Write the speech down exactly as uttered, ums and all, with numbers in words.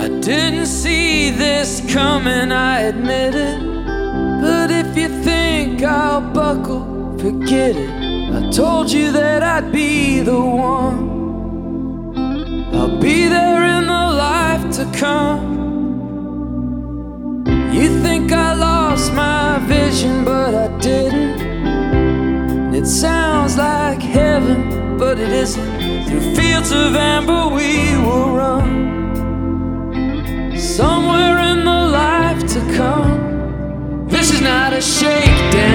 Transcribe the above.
didn't see this coming, I admit it. But if you think I'll buckle, forget it. I told you that I'd be the one. I'll be there in the life to come. You think I lost my vision, but I didn't. It sounds like heaven, but it isn't. Through fields of amber we will run, somewhere in the life to come. This is not a shakedown.